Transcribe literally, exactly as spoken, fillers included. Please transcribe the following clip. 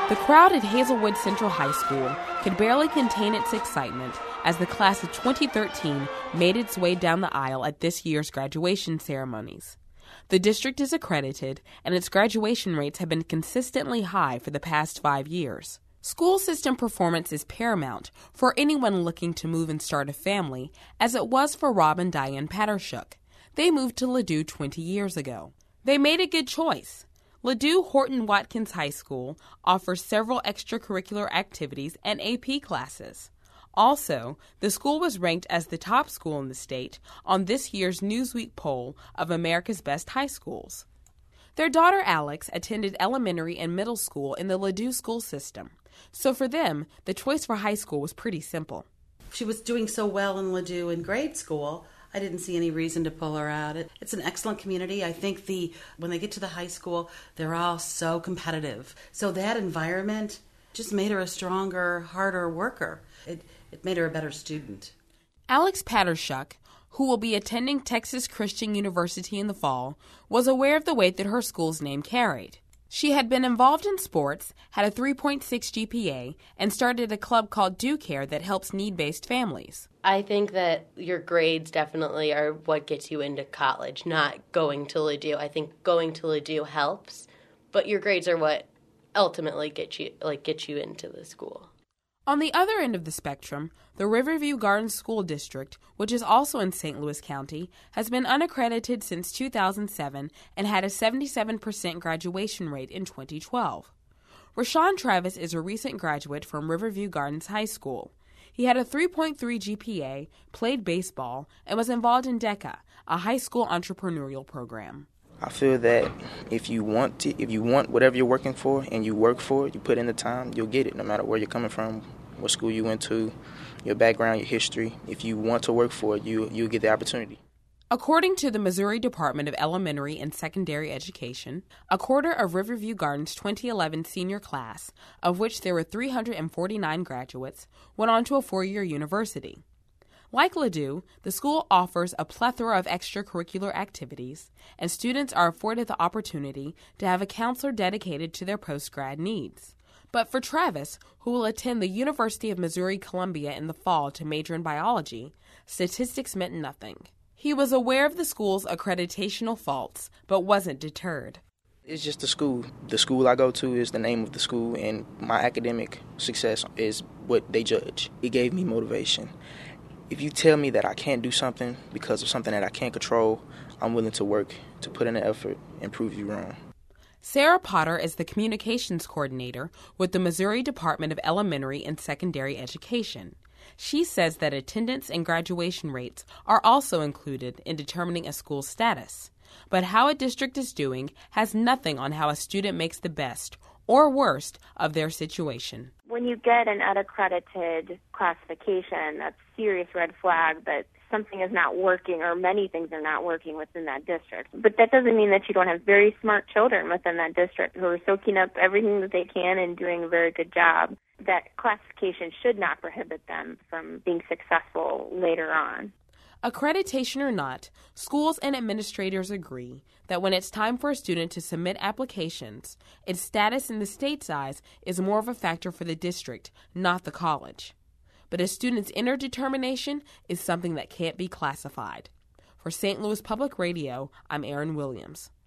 The crowd at Hazelwood Central High School could barely contain its excitement as the class of twenty thirteen made its way down the aisle at this year's graduation ceremonies. The district is accredited, and its graduation rates have been consistently high for the past five years. School system performance is paramount for anyone looking to move and start a family, as it was for Rob and Diane Pattershuk. They moved to Ladue twenty years ago. They made a good choice. Ladue Horton Watkins High School offers several extracurricular activities and A P classes. Also, the school was ranked as the top school in the state on this year's Newsweek poll of America's Best High Schools. Their daughter Alex attended elementary and middle school in the Ladue school system, so for them, the choice for high school was pretty simple. She was doing so well in Ladue in grade school, I didn't see any reason to pull her out. It, it's an excellent community. I think the when they get to the high school, they're all so competitive. So that environment just made her a stronger, harder worker. It, it made her a better student. Alex Pattershuk, who will be attending Texas Christian University in the fall, was aware of the weight that her school's name carried. She had been involved in sports, had a three point six G P A, and started a club called Do Care that helps need-based families. I think that your grades definitely are what gets you into college, not going to Ladue. I think going to Ladue helps, but your grades are what ultimately get you like get you into the school. On the other end of the spectrum, the Riverview Gardens School District, which is also in Saint Louis County, has been unaccredited since two thousand seven and had a seventy-seven percent graduation rate in twenty twelve. Rashawn Travis is a recent graduate from Riverview Gardens High School. He had a three point three G P A, played baseball, and was involved in DECA, a high school entrepreneurial program. I feel that if you want to, if you want whatever you're working for and you work for it, you put in the time, you'll get it, no matter where you're coming from, what school you went to, your background, your history. If you want to work for it, you, you'll get the opportunity. According to the Missouri Department of Elementary and Secondary Education, a quarter of Riverview Gardens' twenty eleven senior class, of which there were three hundred forty-nine graduates, went on to a four-year university. Like Ladue, the school offers a plethora of extracurricular activities, and students are afforded the opportunity to have a counselor dedicated to their post-grad needs. But for Travis, who will attend the University of Missouri-Columbia in the fall to major in biology, statistics meant nothing. He was aware of the school's accreditational faults, but wasn't deterred. It's just the school. The school I go to is the name of the school, and my academic success is what they judge. It gave me motivation. If you tell me that I can't do something because of something that I can't control, I'm willing to work to put in the effort and prove you wrong. Sarah Potter is the communications coordinator with the Missouri Department of Elementary and Secondary Education. She says that attendance and graduation rates are also included in determining a school's status. But how a district is doing has nothing on how a student makes the best or worst of their situation. When you get an unaccredited classification, that's a serious red flag that something is not working or many things are not working within that district. But that doesn't mean that you don't have very smart children within that district who are soaking up everything that they can and doing a very good job. That classification should not prohibit them from being successful later on. Accreditation or not, schools and administrators agree that when it's time for a student to submit applications, its status in the state's eyes is more of a factor for the district, not the college. But a student's inner determination is something that can't be classified. For Saint Louis Public Radio, I'm Erin Williams.